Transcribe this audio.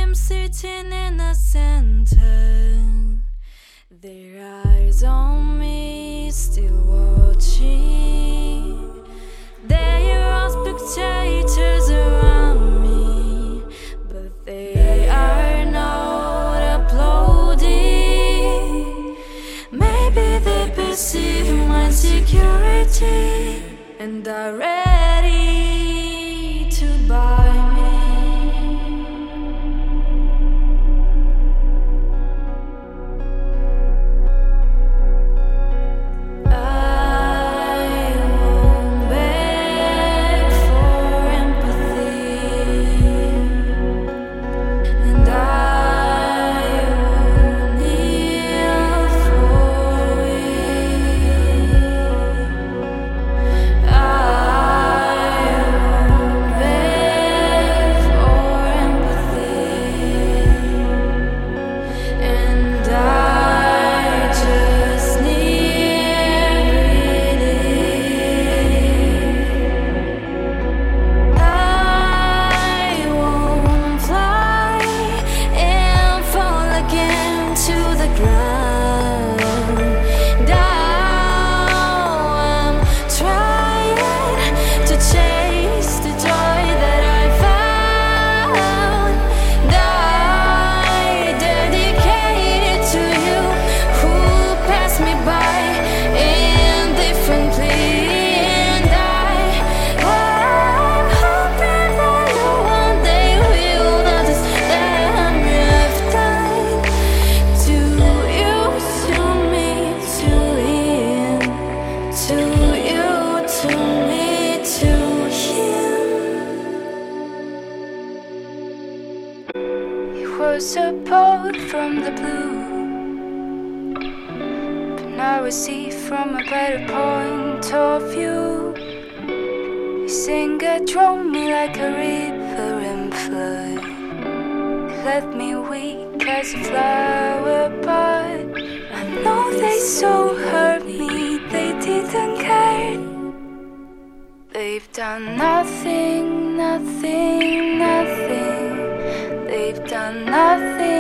I'm sitting in the center, their eyes on me, still watching. There are spectators around me, but they are not applauding. Maybe they perceive my insecurity and are ready to buy me. Was apart from the blue, but now I see from a better point of view. You sing and drove me like a river and flood. You left me weak as a flower, but I know they so hurt me, they didn't care. They've done nothing, nothing, nothing. They've done nothing.